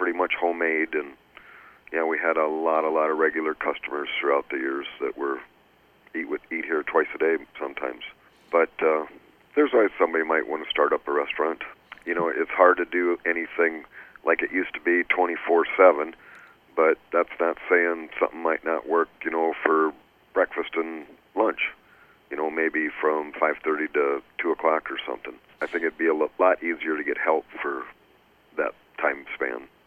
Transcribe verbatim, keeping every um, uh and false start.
pretty much homemade, and yeah, we had a lot, a lot of regular customers throughout the years that were eat with eat here twice a day sometimes. But uh, there's always somebody might want to start up a restaurant. You know, it's hard to do anything like it used to be twenty-four seven, but that's not saying something might not work, you know, for breakfast and lunch. You know, maybe from five thirty to two o'clock or something. I think it'd be a lot easier to get help for that time span.